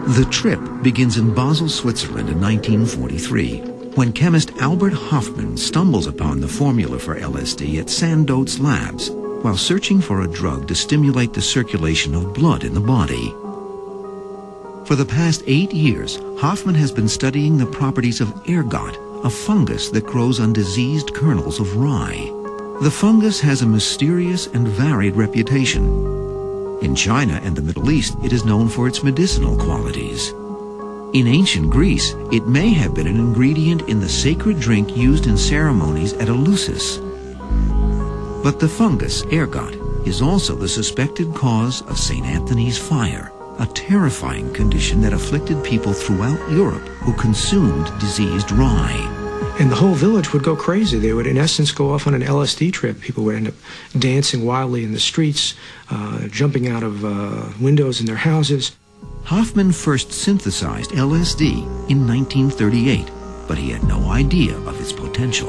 The trip begins in Basel, Switzerland in 1943, when chemist Albert Hofmann stumbles upon the formula for LSD at Sandoz Labs while searching for a drug to stimulate the circulation of blood in the body. For the past 8 years, Hofmann has been studying the properties of ergot, a fungus that grows on diseased kernels of rye. The fungus has a mysterious and varied reputation. In China and the Middle East, it is known for its medicinal qualities. In ancient Greece, it may have been an ingredient in the sacred drink used in ceremonies at Eleusis. But the fungus, ergot, is also the suspected cause of St. Anthony's fire, a terrifying condition that afflicted people throughout Europe who consumed diseased rye. And the whole village would go crazy. They would, in essence, go off on an LSD trip. People would end up dancing wildly in the streets, jumping out of windows in their houses. Hofmann first synthesized LSD in 1938, but he had no idea of its potential.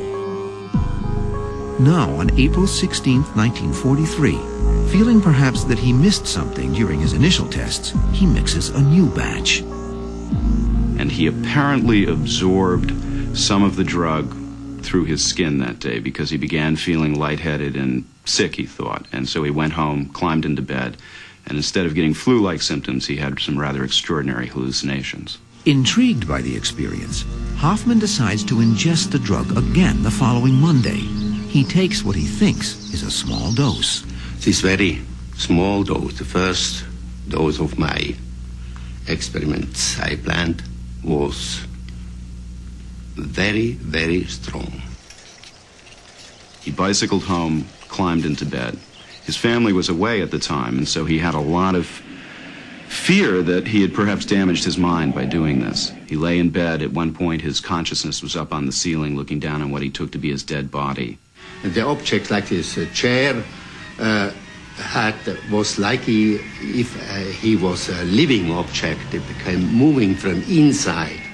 Now, on April 16, 1943, feeling perhaps that he missed something during his initial tests, he mixes a new batch. And he apparently absorbed some of the drug through his skin that day because he began feeling lightheaded and sick, he thought. And so he went home, climbed into bed, and instead of getting flu-like symptoms, he had some rather extraordinary hallucinations. Intrigued by the experience, Hofmann decides to ingest the drug again the following Monday. He takes what he thinks is a small dose. This very small dose, the first dose of my experiments I planned, was very, very strong. He bicycled home, climbed into bed. His family was away at the time, and so he had a lot of fear that he had perhaps damaged his mind by doing this. He lay in bed. At one point, his consciousness was up on the ceiling, looking down on what he took to be his dead body. And the object, like this chair, was like if he was a living object. It became moving from inside.